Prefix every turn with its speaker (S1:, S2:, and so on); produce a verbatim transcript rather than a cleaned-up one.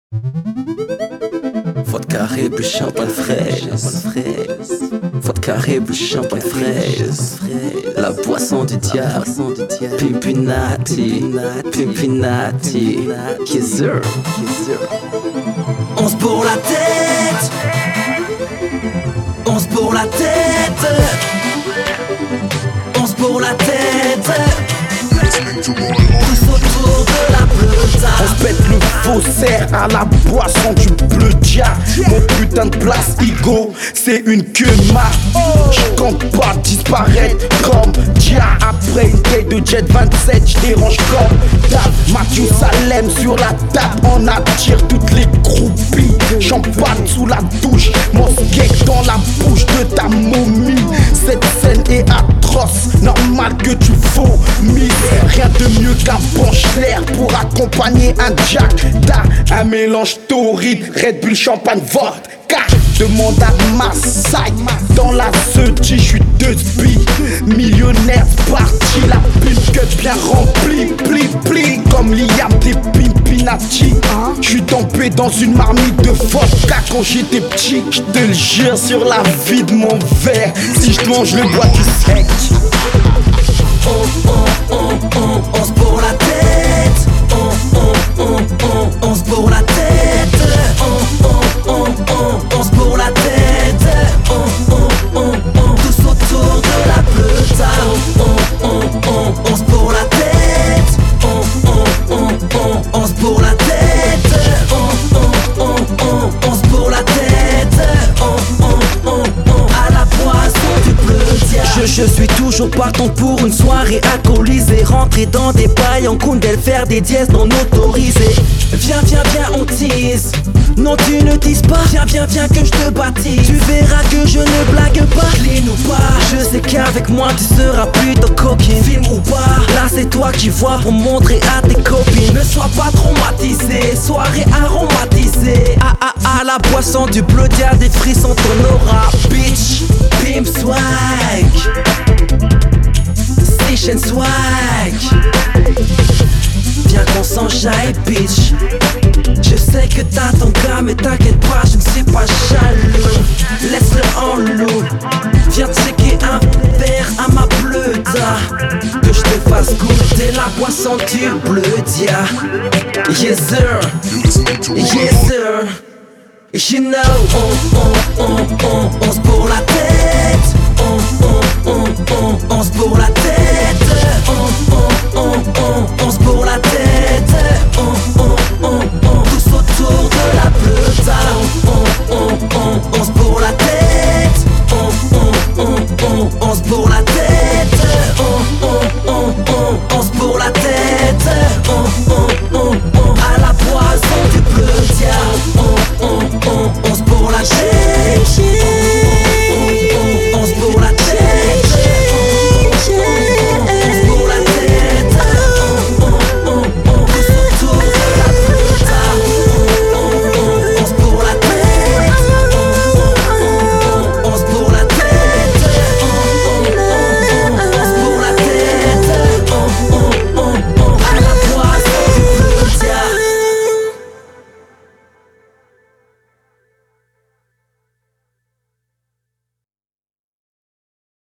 S1: Vodka Red Bull, champagne fraise. Vodka Red Bull, champagne fraise. La boisson du diable. Pimpinati, Pimpinati, Kaiser. On se bourre la tête. On se bourre la tête. On se bourre la tête. Tous autour de la bleuta.
S2: On se pète le faussaire à la boisson du bleu dia. Mon putain de place Igo, c'est une queue ma. J'compte pas disparaître comme dia. Après une taille de jet vingt-sept, j'dérange comme Dave Mathieu Salem sur la table. On attire toutes les groupies. Champagne sous la douche, mon skate dans la bouche de ta momie. Cette scène est atroce, normal que tu vomisses. Rien de mieux qu'un Ponchler pour accompagner un Jack Da. Un mélange torride, Red Bull, champagne, vodka. Demande à Maasai, dans la je j'suis deux billes. Millionnaire parti, la pile que bien remplie. Pli pli comme Liam des Pimpinati. J'suis tombé dans une marmite de vodka quand j'étais petit. J'te le jure sur la vie de mon verre, si j'mange le bois du sec.
S1: On, on, on, on, on se bourre la tête. On, on, on, on, on se bourre la tête. On, on, on, on, on se bourre la tête. On, on, on, on, tous autour de la bleuta. On, on, on, on se bourre la tête. On, on, on, on, on se bourre la tête. On, on, on, on, on se bourre la tête. On, on, on, on, à la poisson du bleutia. Je, je suis toujours partant pour une soirée alcoolisée. Rentrer dans des bails en Kundel, faire des dièses non autorisées. Viens, viens, viens, on tease. Non, tu ne dises pas. Viens, viens, viens que je te baptise. Tu verras que je ne blague pas. Clean ou pas, je sais qu'avec moi tu seras plutôt coquine. Film ou pas, là c'est toi qui vois pour montrer à tes copines. Ne sois pas traumatisé, soirée aromatisée. Ah ah ah, la boisson du bleu, y'a des frissons ton aura. Bitch, pimp swag. Station swag. Viens qu'on s'enjaille, bitch. Je sais que t'as ton gars, mais t'inquiète pas, je ne suis pas jaloux. Laisse-le en loup. Viens checker un verre à ma bleuta. Que je te fasse goûter la boisson du bleutia. Yes sir, yes sir. You know, on, on, on, on, on se bourre la tête. On, on, on, on, on se bourre la tête. On, on, on, on, on se bourre la tête.